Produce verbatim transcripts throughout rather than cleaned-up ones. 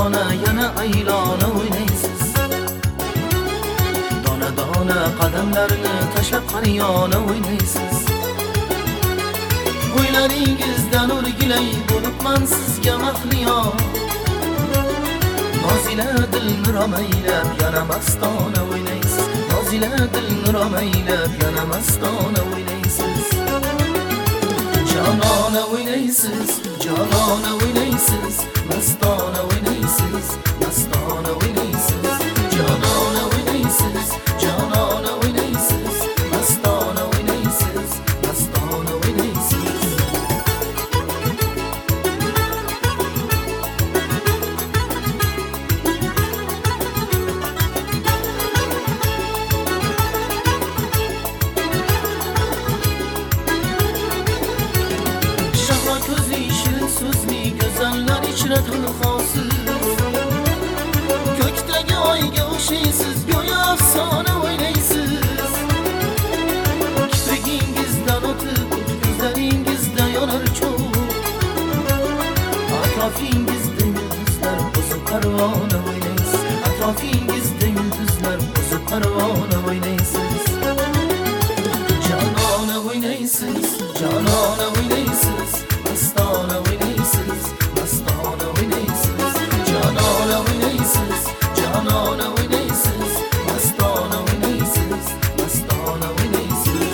dona yana aylona o'ynaysiz. Dona dona qadamlarni tashlab qaryona o'ynaysiz. O'ylaringizdan o'rgilay bo'libman sizga mahliyo. Nozila dilni romaylab yana mastona o'ynaysiz. Nozila dilni romaylab yana mastona o'ynaysiz. Canona o'ynaysiz, canona o'ynaysiz, mastona o'ynaysiz, mastona o'ynaysiz. Canona o'ynaysiz, canona o'ynaysiz, mastona o'ynaysiz, mastona o'ynaysiz. Ko'zi shirin so'zli go'zallar ichra tanhosiz. Ko'kdagi oyga o'xshaysiz, go'yo afsona o'ynaysiz. Kiprigingizdan o'tib, ko'zlaringizda yonar cho'g'. Atrofingizda yulduzlar o'zib parvona o'ynaysiz. Atrofingizda yulduzlar o'zib parvona o'ynaysiz. Canona o'ynaysiz, canona o'ynaysiz. Mastona o'ynaysiz, mastona o'ynaysiz. Canona o'ynaysiz, canona o'ynaysiz, mastona o'ynaysiz, mastona o'ynaysiz.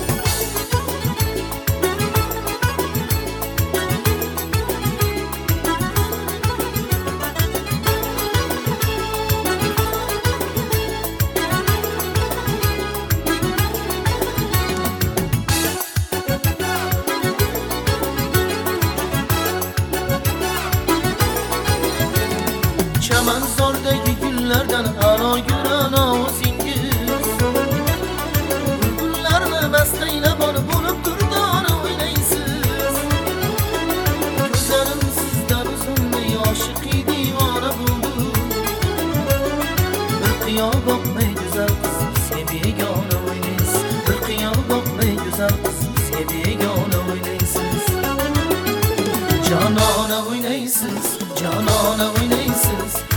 Chamanzordagi gullardan a'lo yuran ovozingiz. Bulbullarni mastaylab olib bo'lib durdona o'ynaysiz. Ko'zlarim sizdan uzunmay oshiqiy divona bo'ldi. Bir qiyo boqmay go'zal qiz bizga begona o'ynaysiz. Bir qiyo boqmay go'zal qiz bizga begona o'ynaysiz. Canona o'ynaysiz, canona o'ynaysiz.